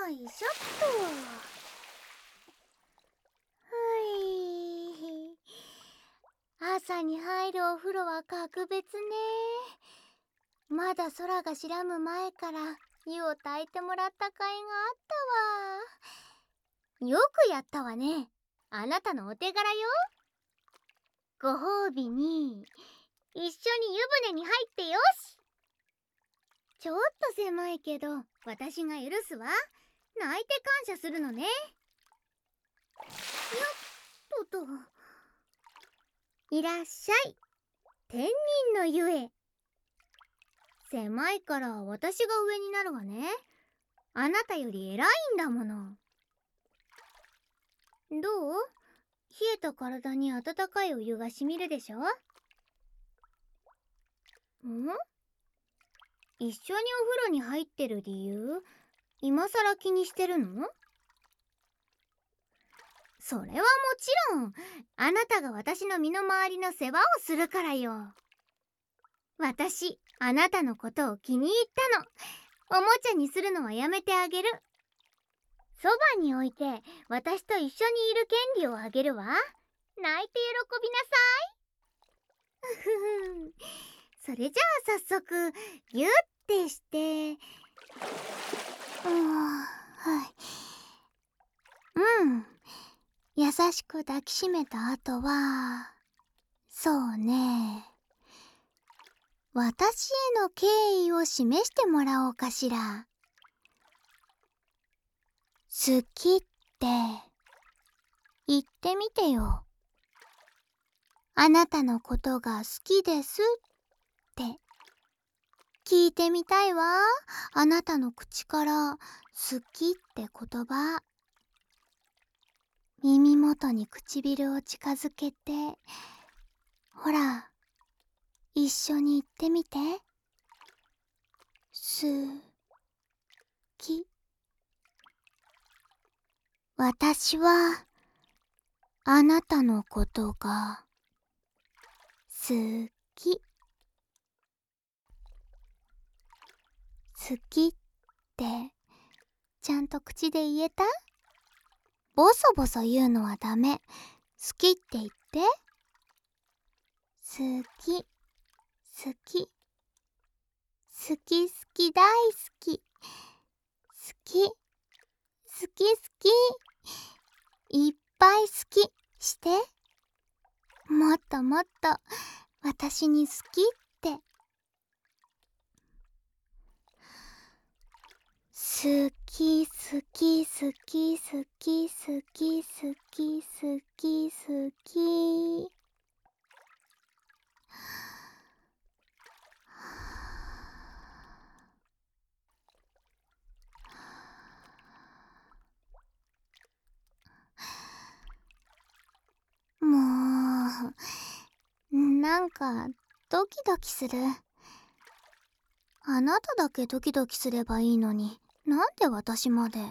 いしょっと。朝に入るお風呂は格別ね。まだ空が白む前から湯を焚いてもらった甲斐があったわ。よくやったわね。あなたのお手柄よ。ご褒美に一緒に湯船に入ってよし。ちょっと狭いけど私が許すわ。泣いて感謝するのね。やっとと。いらっしゃい、天人の湯へ。狭いから私が上になるわね。あなたより偉いんだもの。どう？冷えた体に温かいお湯がしみるでしょ？一緒にお風呂に入ってる理由、今さら気にしてるの？それはもちろん、あなたが私の身の回りの世話をするからよ。私、あなたのことを気に入ったの。おもちゃにするのはやめてあげる。そばに置いて私と一緒にいる権利をあげるわ。泣いて喜びなさい。それじゃあ早速ギュッてして、はい、優しく抱きしめた後は、そうね、私への敬意を示してもらおうかしら。好きって言ってみてよ。あなたのことが好きですって聞いてみたいわ。あなたの口から好きって言葉。耳元に唇を近づけて、ほら、一緒に言ってみて。好き。私はあなたのことが好き。好きってちゃんと口で言えた？ボソボソ言うのはダメ。好きって言って。好き、好き、好き好き大好き。好き、好き好き。いっぱい好きして。もっともっと私に好きって。好き好き好き好き好き好き好き好き。もう、なんかドキドキする。あなただけドキドキすればいいのに、なんで私まで。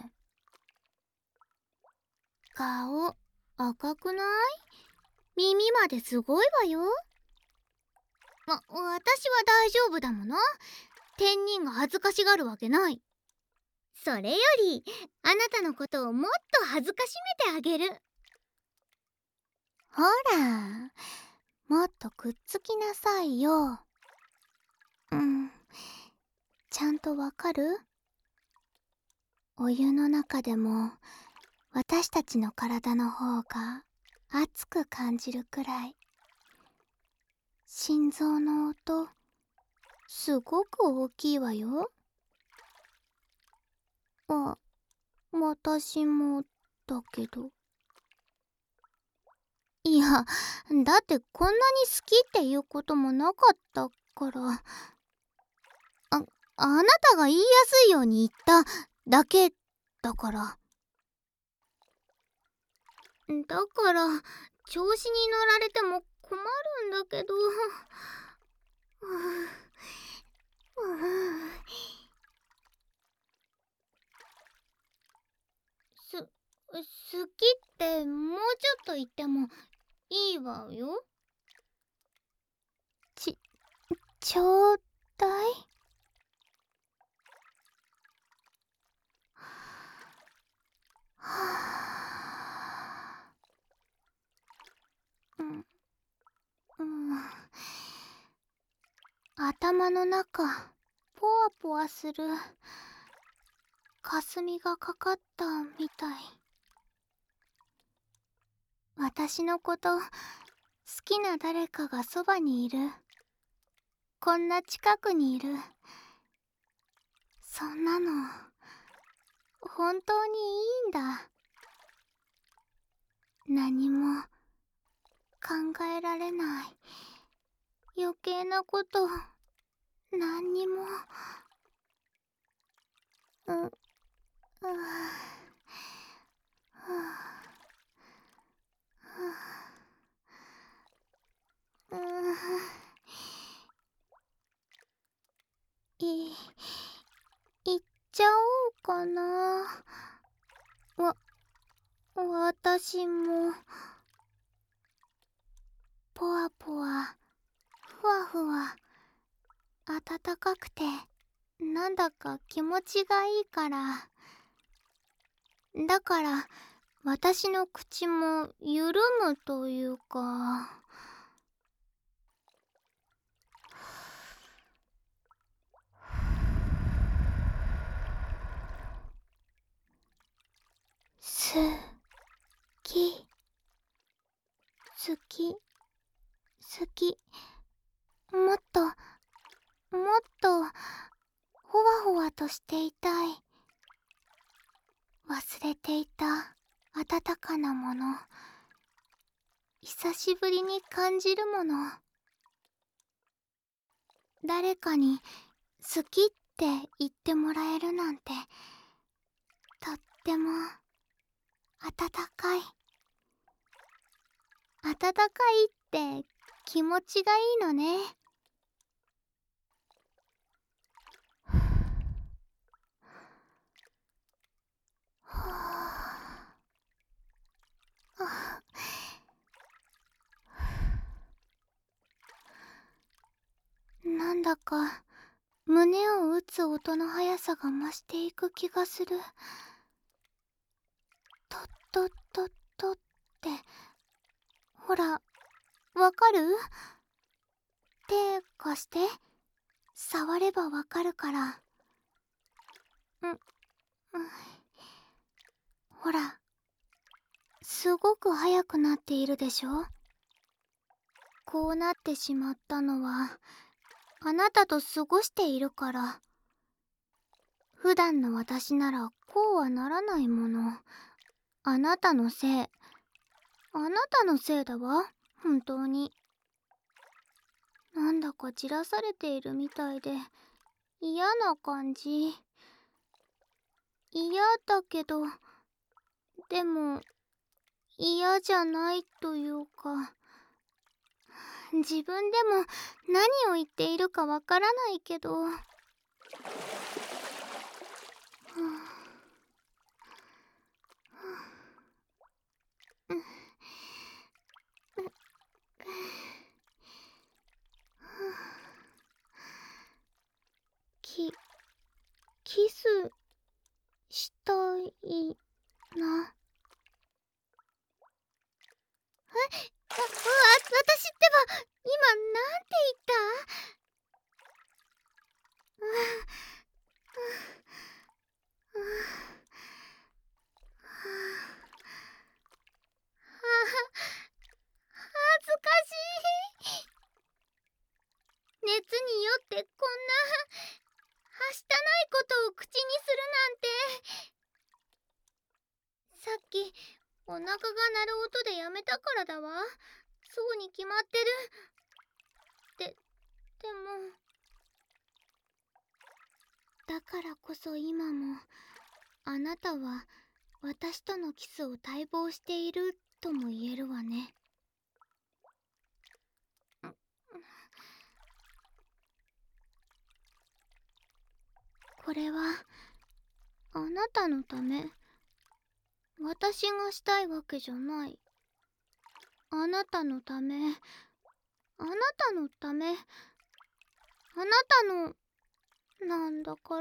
顔赤くない？耳まですごいわよ。私は大丈夫だもの。天人が恥ずかしがるわけない。それよりあなたのことをもっと恥ずかしめてあげる。ほら、もっとくっつきなさいよ。ちゃんとわかる？お湯の中でも私たちの体の方が熱く感じるくらい。心臓の音すごく大きいわよ。私もだけど。いや、だってこんなに好きっていうこともなかったから。あなたが言いやすいように言っただけだから。だから調子に乗られても困るんだけど。好きってもうちょっと言ってもいいわよ。ちょうだい。 頭の中ポワポワする。霞がかかったみたい。私のこと好きな誰かがそばにいる。こんな近くにいる。そんなの本当にいいんだ。何も考えられない。余計なこと何にも。う、う、う、い、行っちゃおうかな。私も。ポワポワ、ふわふわ、暖かくて、なんだか気持ちがいいから。だから、私の口も緩むというか。好き、好き、好き。もっと、もっと、ほわほわとしていたい。忘れていた温かなもの。久しぶりに感じるもの。誰かに好きって言ってもらえるなんて、とっても温かい。温かいって気持ちがいいのね。なんだか胸を打つ音の速さが増していく気がする。トットットットって、ほら、わかる？手貸して。触ればわかるから。ほら、すごく速くなっているでしょ？こうなってしまったのは、あなたと過ごしているから。普段の私ならこうはならないもの。あなたのせい。あなたのせいだわ、本当に。なんだかじらされているみたいで嫌な感じ。嫌だけど、でも嫌じゃないというか、自分でも何を言っているかわからないけど。キ、キスしたいな。私ってば、今なんて言った？恥ずかしい。熱に酔ってこんなはしたないことを口にするなんて。さっきお腹が鳴る音でやめたからだわ。そうに決まってる。でもだからこそ今もあなたは私とのキスを待望しているとも言えるわね。これはあなたのため。私がしたいわけじゃない。あなたのため。あなたのため。あなたのなんだから。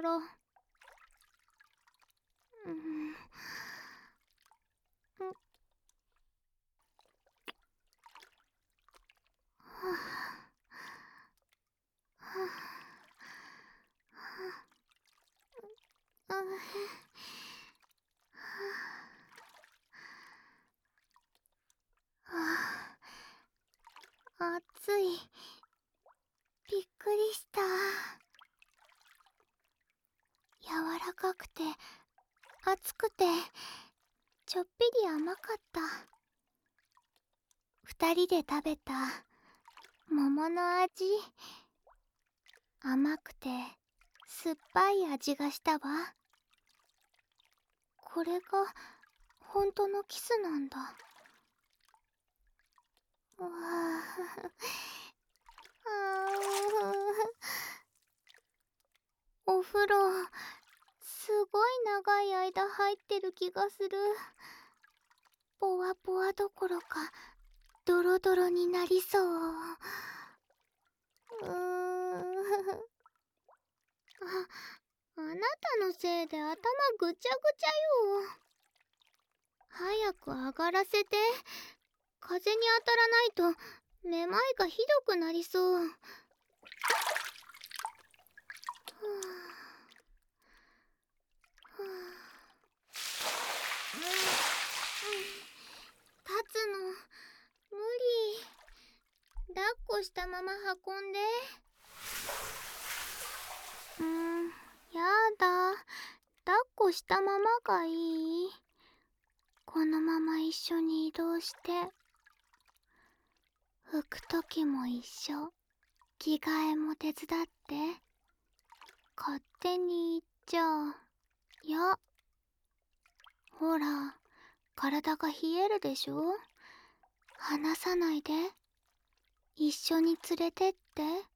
はあはあくてちょっぴり甘かった。二人で食べた桃の味、甘くて酸っぱい味がしたわ。これが本当のキスなんだ。うわあ、お風呂すごい長い間入ってる気がする。ポワポワどころかドロドロになりそう。あなたのせいで頭ぐちゃぐちゃよ。早く上がらせて。風に当たらないとめまいがひどくなりそう。立つの無理。抱っこしたまま運んで。やだ。抱っこしたままがいい。このまま一緒に移動して、拭くときも一緒。着替えも手伝って。勝手に行っちゃ。いや、ほら、体が冷えるでしょ。離さないで。一緒に連れてって。